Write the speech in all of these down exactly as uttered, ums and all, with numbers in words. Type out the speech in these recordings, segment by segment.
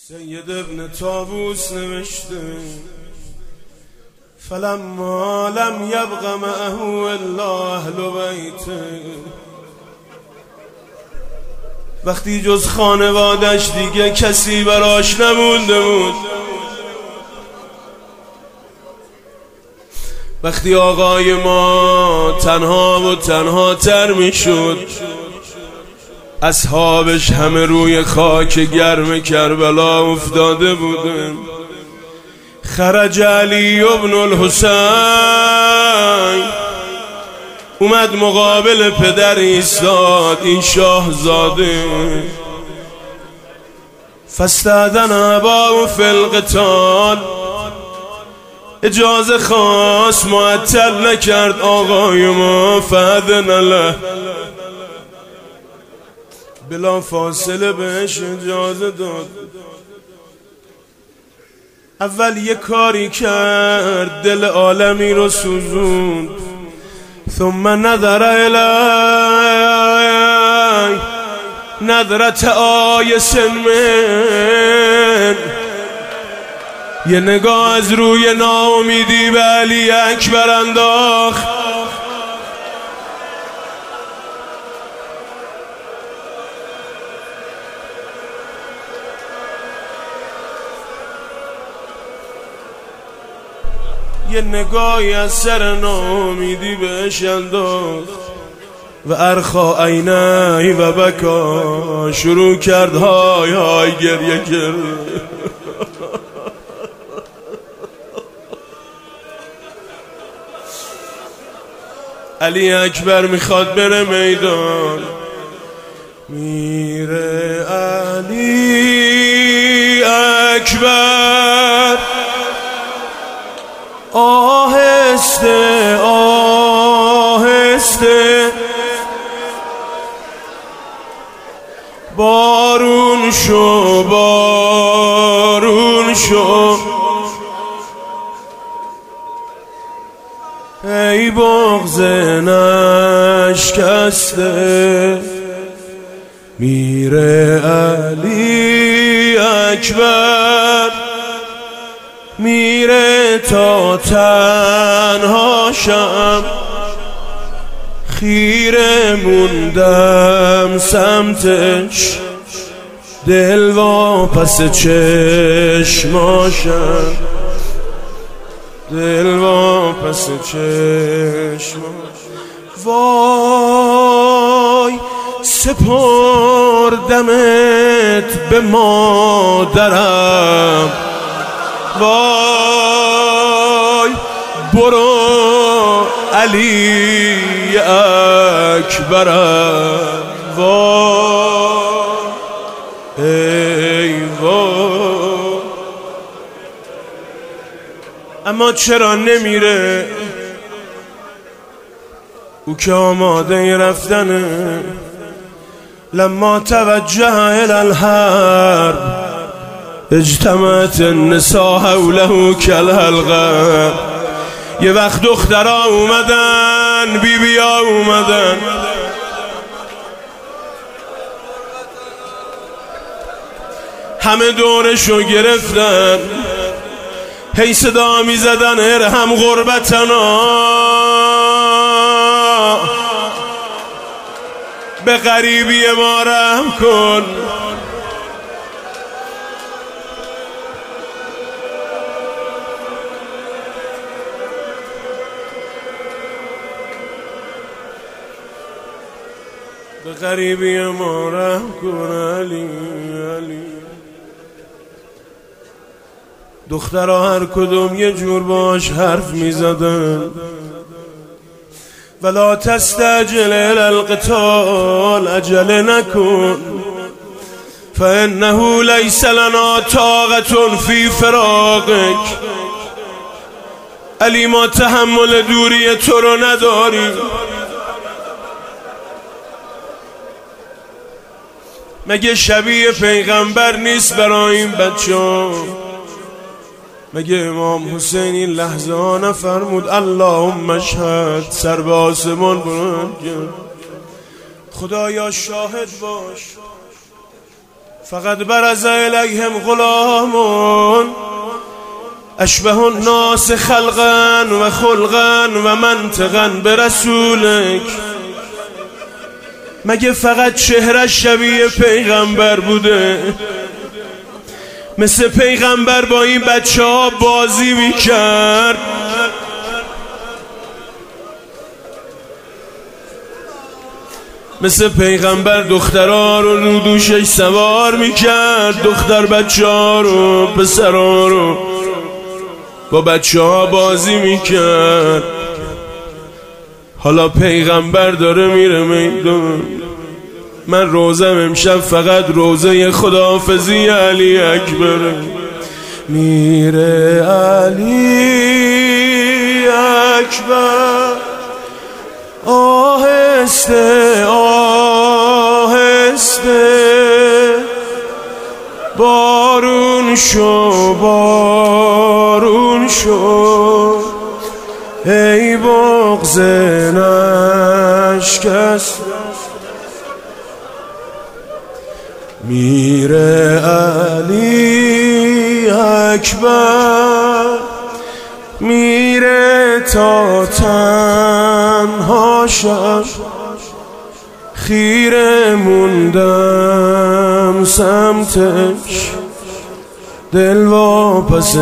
سید ابن طاووس نوشته فلما لم یبق معه الا اهل بیته، وقتی جز خانوادش دیگه کسی براش نمونده بود، وقتی آقای ما تنها و تنها تر می شد، اصحابش همه روی خاک گرم کربلا افتاده بودن، خرج علی ابن الحسین، اومد مقابل پدر ایستاد این شاهزاده، فاستأذن اباه فی القتال، اجازه خواست معطل نکرد آقای ما، فاذن له، بلا فاصله بهش اجازه داد. اول یه کاری کرد دل عالمی رو سوزوند، ثم نظر الی نظرت آیس من، یه نگاه از روی ناامیدی به علی اکبر انداخت. یه نگاهی از سر ناامیدی بهش انداخت و ارخا عینی و بکا، شروع کرد های های گریه کرد. علی اکبر میخواد بره میدان، میره علی اکبر آهسته آهسته، بارون شو بارون شو، ای بغض نشکسته، میره علی اکبر، میره تا تنها شم، خیره موندم سمتش، دل واپس چشماشم، دل واپس چشماشم. وای سپردمت به مادرم، وای برو علی اکبرم، وای ای وای. اما چرا نمیره؟ او که آماده رفتنه. لما توجه الى الحرب اجتمعت النساء حوله کالحلقه، یه وقت دخترها اومدن، بی بیا اومدن، همه دورشو گرفتن، هی صدا می زدن ارحم غربتنا، به غریبی ما رحم کن. به غریبی ما رحم کن علی علی. دخترها هر کدوم یه جور باش حرف می زدن. ولا تستعجل الى القتال، عجله نکن، فانه لیس لنا طاقة فی فراقک، علی ما تحمل دوری تو رو نداریم. مگه شبیه پیغمبر نیست برای این بچه؟ مگه امام حسین این لحظه ها نفرمود اللهم اشهد، سر به آسمان بلند کرد، خدایا شاهد باش فقط برز الیهم غلامون اشبه الناس خلقا و خلقا و منطقا برسولک. مگه فقط چهرش شبیه پیغمبر بوده؟ مثل پیغمبر با این بچه ها بازی میکرد. مثل پیغمبر دخترها رو رو دوشش سوار میکرد، دختر بچه ها رو، پسرها رو با بچه ها بازی میکرد. حالا پیغمبر داره میره میدون. من روزم امشب فقط روزه خداحافظی علی اکبره. میره علی اکبر آهسته آهسته، بارون شو بارون شو، ای بغض نشکست. میره علی اکبر میره تا تنها شم، خیره موندم سمتش، دل واپس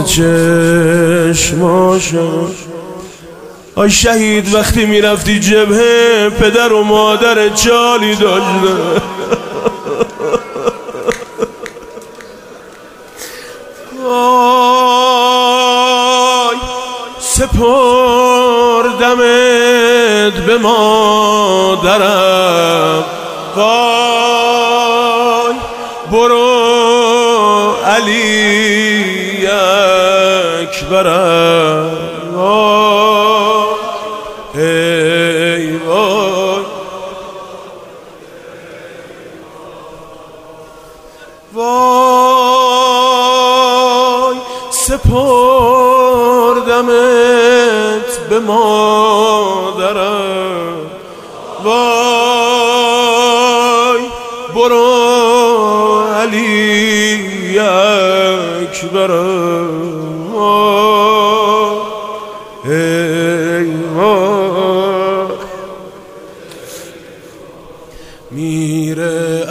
چشماشم. آی شهید وقتی میرفتی جبهه پدر و مادر جالی داشته. وای سپردمت به مادرم، وای برو علی اکبرم، وای ای وای وای سپردمت به مادرم، وای برو علی اکبرم، وای ای وای. میره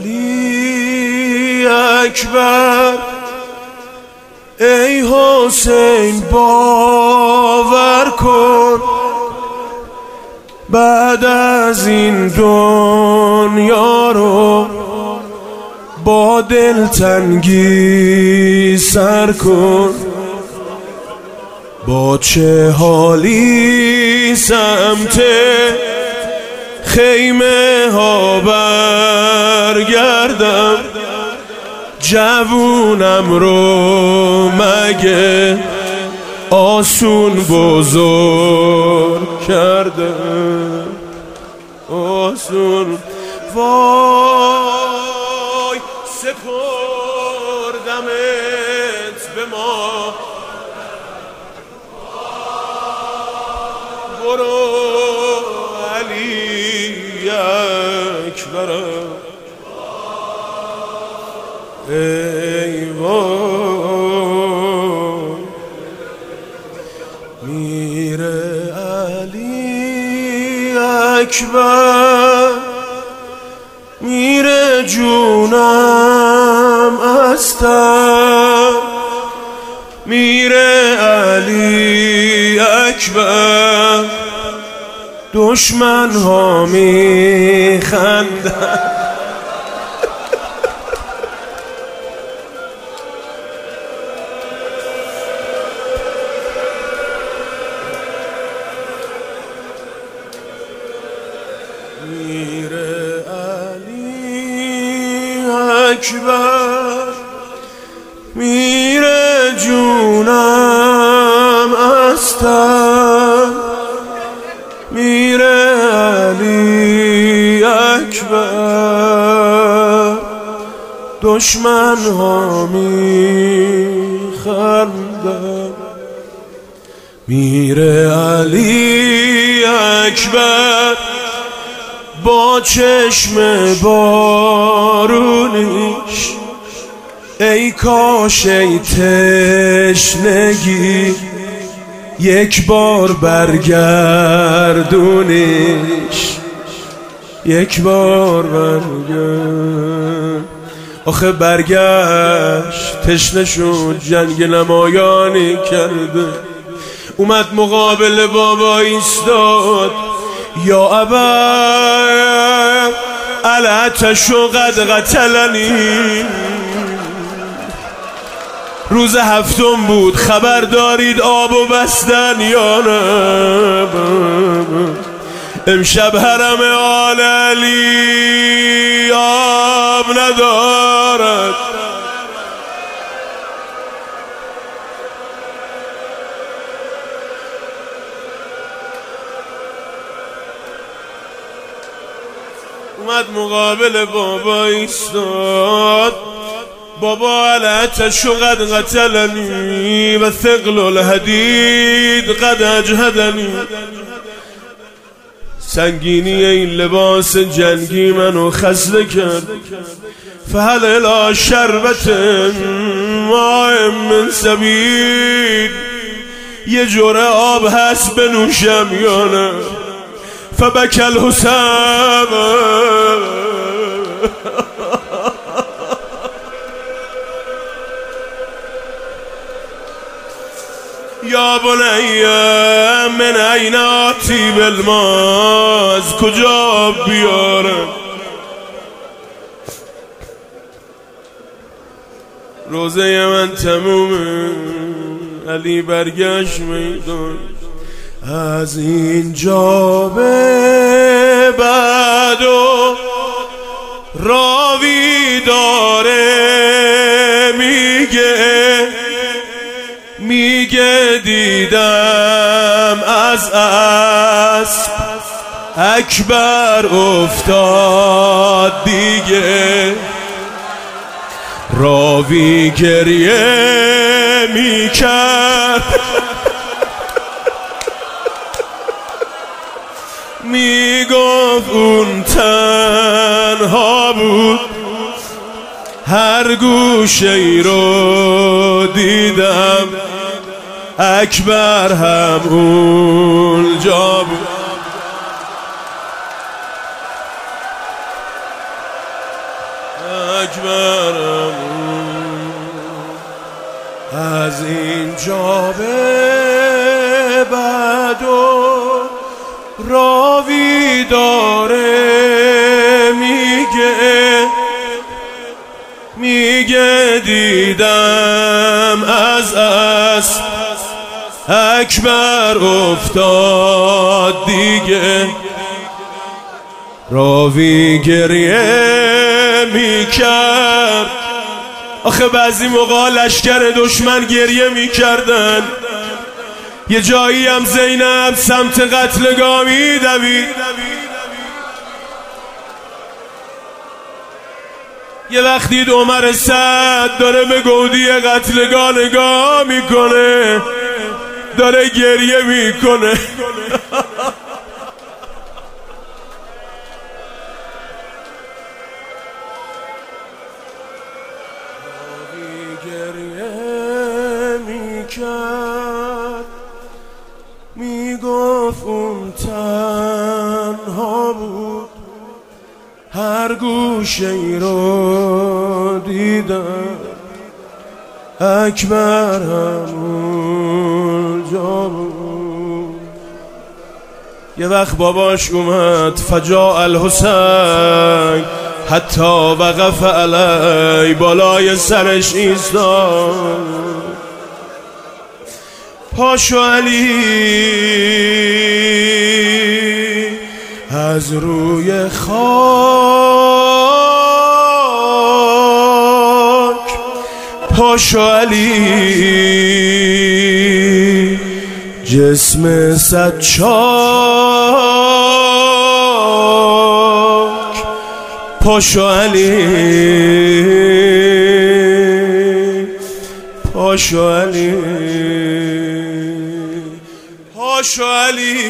علی اکبر ای حسین باور کن، بعد از این دنیا رو با دلتنگی سر کن. با چه حالی سمت خیمه ها برگردم، جوونم رو مگه آسون بزرگ کرده، آسون. وای سپردمت به ما، برو علی اکبرم، ای وای. میره علی اکبر میره جونم از تن، میره علی اکبر دشمن ها میخندن. میره علی اکبر میره جونم از تن، میره علی اکبر دشمن ها میخندن. میره علی اکبر با چشم بارونیش، ای کاش ای تشنگی یک بار برگردونیش، یک بار برگرد. آخه برگشت تشنه شد، جنگ نمایانی کرده، اومد مقابل بابا ایستاد. یا ابا العطش قد قتلنی. روز هفتم بود، خبر دارید آب و بستن یا نه؟ امشب حرم آل علی آب ندارد. اومد مقابل بابا ایستاد. بابا العطش قد قتلنی و ثقل الحدید قد اجهدنی. سنگینی این لباس جنگی منو خسته کرد. فهل الی شربت ماء من سبیل، یه جوره آب هست بنوشم یا نه؟ فبکی الحسین. یا بنی من این آتی بالماء، از کجا بیارم؟ روزه من تمومه، علی برگشت میدان. از اینجا به بعد و راوی داره میگه، میگه دیدم از اسب اکبر افتاد دیگه. راوی گریه میکرد، میگفت اون تنها بود، هر گوشه ای رو دیدم اکبر هم اونجا بود. اکبر هم از اینجا به بعد و راوی داره میگه، میگه دیدم از اسب اکبر افتاد دیگه. راوی گریه میکرد. آخه بعضی موقع لشکر دشمن گریه میکردن. یه جایی هم زینب سمت قتلگاه میدوید. یه وقت دید عمر سعد داره به گودی قتلگاه نگاه میکنه، داره گریه میکنه. گریه میکرد، میگفت اون تنها بود، هر گوشه ای رو دیدم اکبر همونجا بود. یه وقت باباش اومد، فجاء الحسین حتی وقف علی، بالای سرش ایستاد. پاشو علی از روی خاک، پاشو علی جسم صد چاک، پاشو علی، پاشو علی، پاشو علی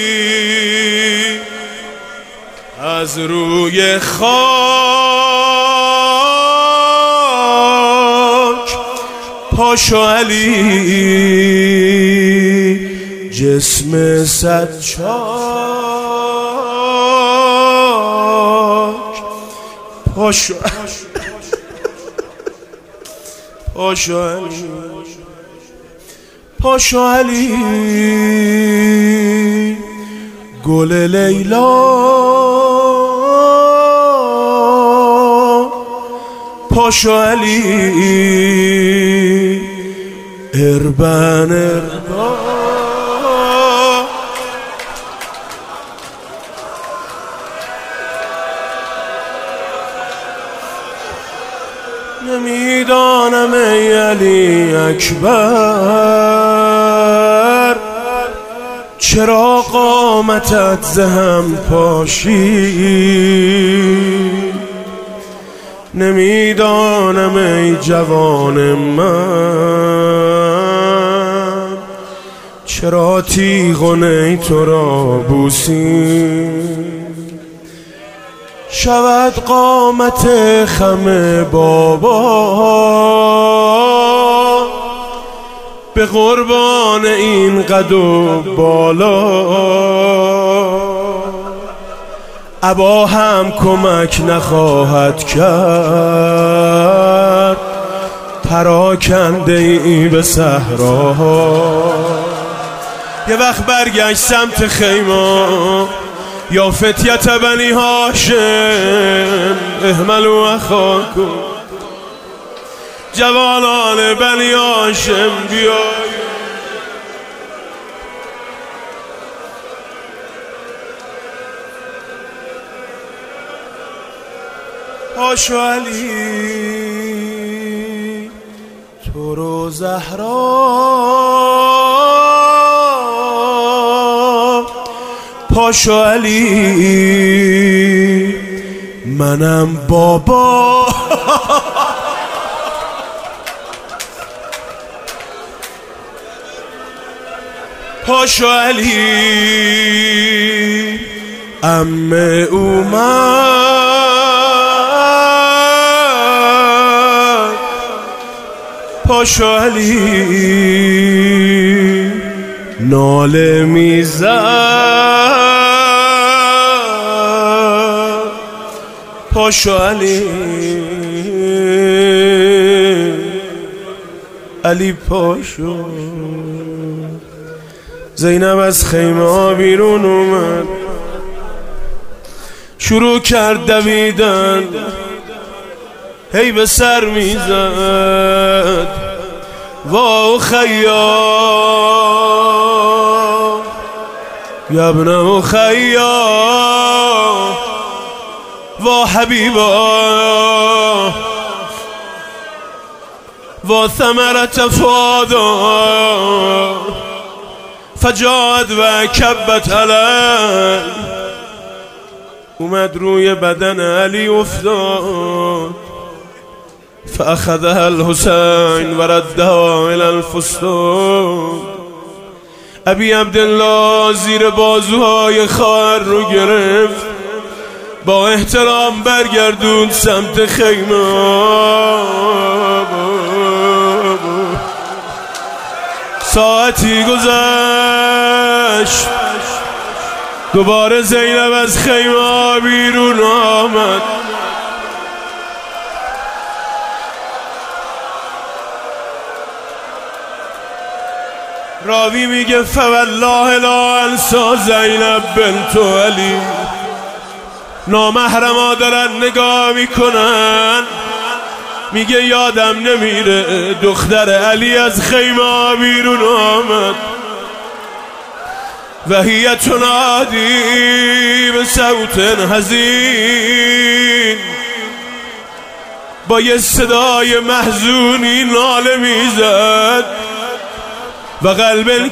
از روی خاک. پاشو علی جسم صد چاک پاشو پاشو علی پاشو علی گل لیلا پاشو علی اربن اربن نمیدانم ای علی اکبر چرا قامتت زهم پاشید، نمیدانم ای جوان من چرا تیغ و نی تو را بوسید. شود قامت خم بابا به قربان این قد و بالا، ابا هم کمک نخواهد کرد پراکنده ای به صحراها. یه وقت برگشت سمت خیمه یا فتیت بنی هاشم احملوا اخاکم، جوانان بنی هاشم بیاید. پاشو علی تو رو زهرا، پاشو علی منم بابا. پاشو علی عمه اومد، پاشو علی ناله میزد، پاشو علی علی پاشو. زینب از خیمه بیرون اومد، شروع کرد دویدن، هی به سر میزد وا خیا یا ابن اخیا وا حبیبا وا ثمرة فادا فجاعت و کبت علی. اومد روی بدن علی افتاد، فاخذها الحسین و ردها الى الفستان. ابی عبدالله زیر بازوهای خواهر رو گرفت، با احترام برگردوند سمت خیمه. ساعتی گذشت، دوباره زینب از خیمه بیرون آمد. راوی میگه فوالله لا انسا زینب بنت علی. نامحرما دارن نگاه میکنن، میگه یادم نمیره دختر علی از خیمه بیرون آمد. و هی تنادی به صوت حزین، با یه صدای محزونی ناله میزد. و قلب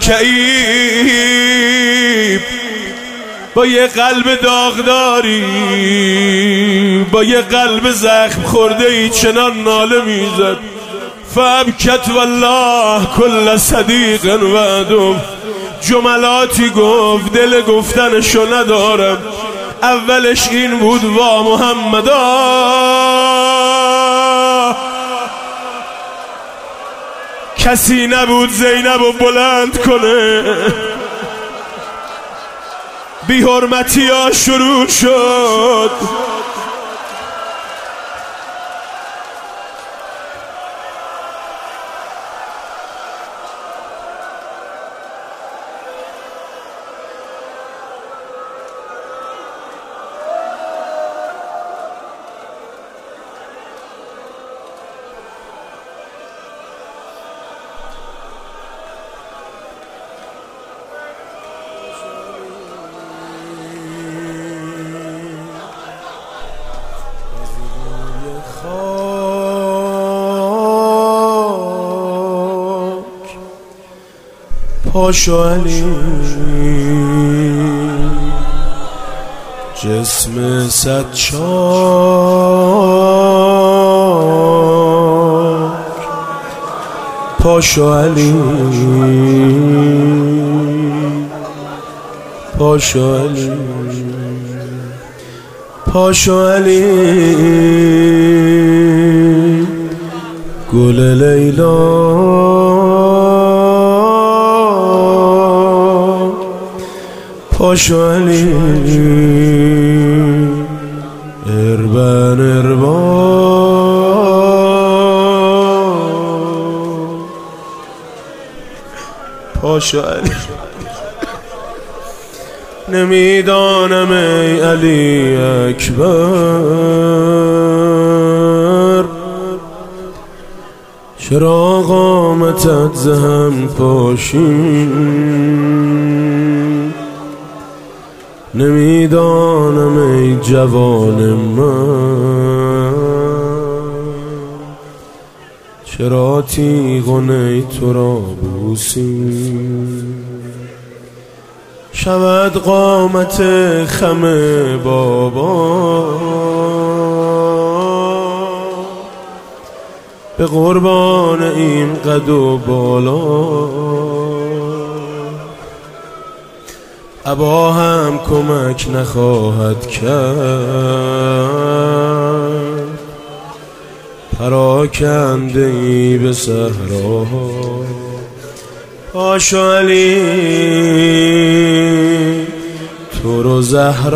کئیب، با یه قلب داغداری، با یه قلب زخم خورده ای چنان ناله میزد. فابکت والله کل صدیق وعدم. جملاتی گفت دل گفتنشو ندارم. اولش این بود وا محمدا کسی نبود زینب رو بلند کنه. بی حرمتی ها شروع شد. پاشو علی جسم صد چاک، پاشو علی پاشو علی پاشو علی گل لیلا پاشو علی اربن اربان پاشو علی. نمیدانم ای علی اکبر چرا قامتت زهم پاشین، نمیدانم ای جوان من چرا تیغ نی تو را بوسیم. شود قامت خم بابا به قربان این قد و بالا، ابا هم کمک نخواهد کرد پراکنده ای به صحراها. پاشو علی تو رو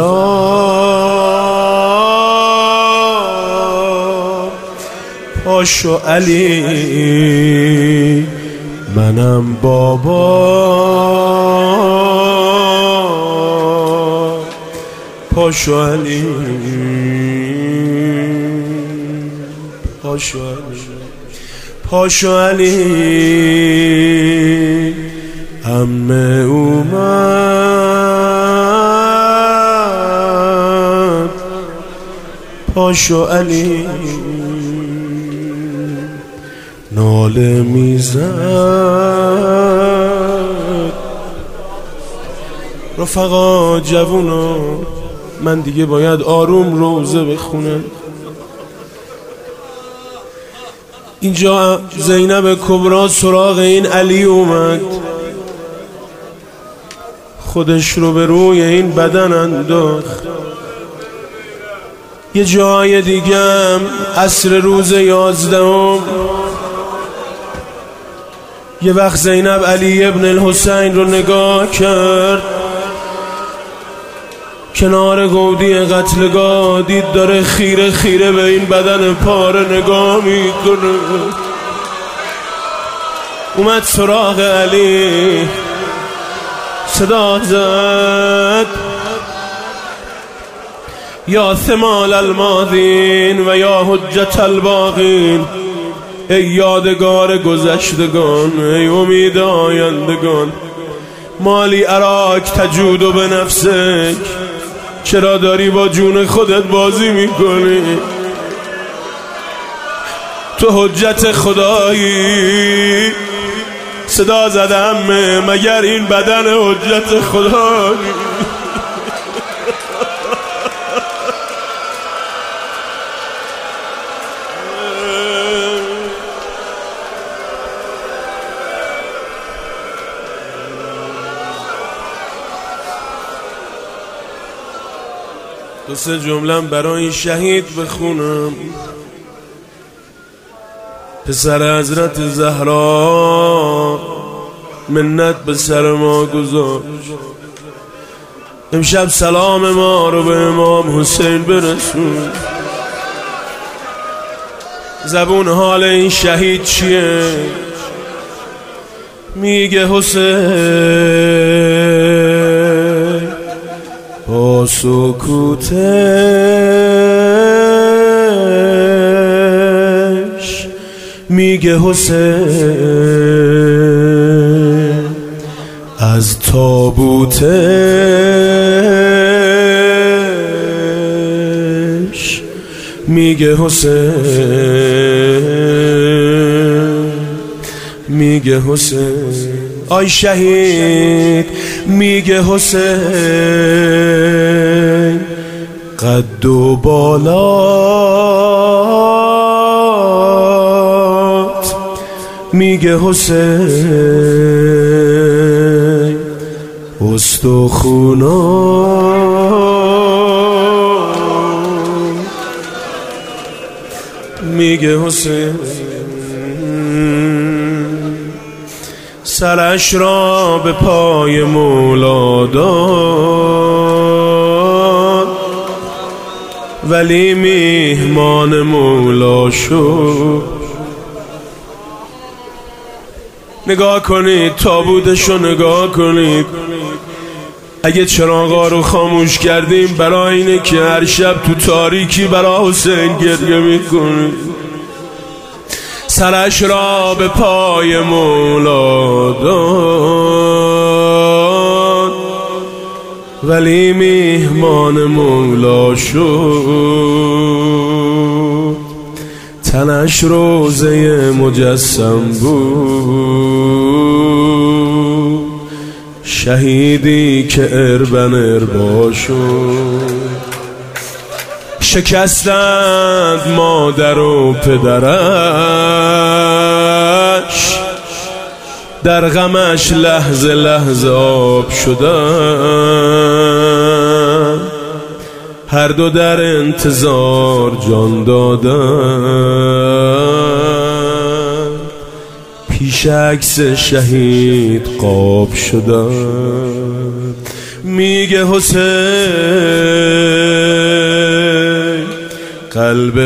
زهرا، پاشو علی منم بابا، پاشو علی پاشو علی پاشو علی عمه اومد، پاشو علی ناله میزد. رفقا جوونا من دیگه باید آروم روزه بخونم. اینجا زینب کبرا سراغ این علی اومد، خودش رو به روی این بدن انداخت. یه جای دیگم عصر روز یازدهم یه وقت زینب علی ابن الحسین رو نگاه کرد کنار گودی قتلگاه، دید داره خیره خیره به این بدن پاره نگاه میکنه. اومد سراغ علی صدا زد یا ثمال الماضین و یا حجت الباقین، ای یادگار گذشتگان، ای امید آیندگان، مالی اراک تجود و به نفسک، چرا داری با جون خودت بازی میکنی؟ تو حجت خدایی. صدا زدم مگر این بدن حجت خدایی؟ دو سه جمله‌ام برای این شهید بخونم. پسر حضرت زهرا منت به سر ما گذاشت. امشب سلام ما رو به امام حسین برسون. زبون حال این شهید چیه؟ میگه حسین با سکوتش، میگه حسین از تابوتش، میگه حسین، میگه حسین آی شهید، میگه حسین قد و بالات، میگه حسین استخونات، میگه حسین سرش را به پای مولا داد، ولی میهمان مولا شد. نگاه کنید تابوتشو، نگاه کنید. اگه چراغا رو خاموش کردیم برای اینه که هر شب تو تاریکی برای حسین گریه میکنید. سرش را به پای مولا داد، ولی میهمان مولا شد. تنش روزه مجسم بود، شهیدی که اربن اربا شد. شکستند مادر و پدرش، در غمش لحظه لحظه آب شدن. هر دو در انتظار جان دادن، پیش عکس شهید قاب شدن. میگه حسین قلب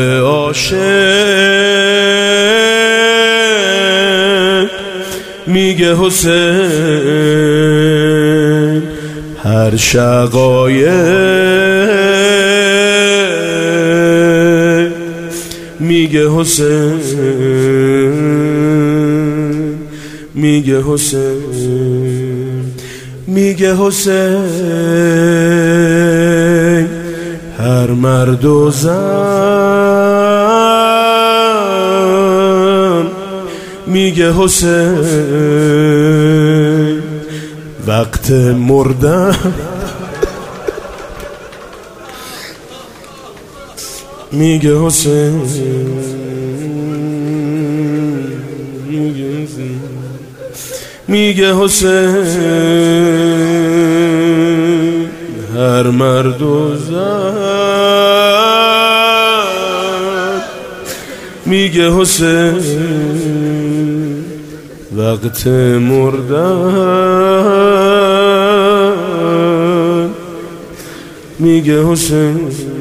عاشق، میگه حسین هر شقایق، میگه حسین، میگه حسین، میگه حسین هر مرد و زن، میگه حسین وقت مردن، میگه حسین، میگه حسین هر مرد و زن، میگه حسین وقت مردن، میگه حسین.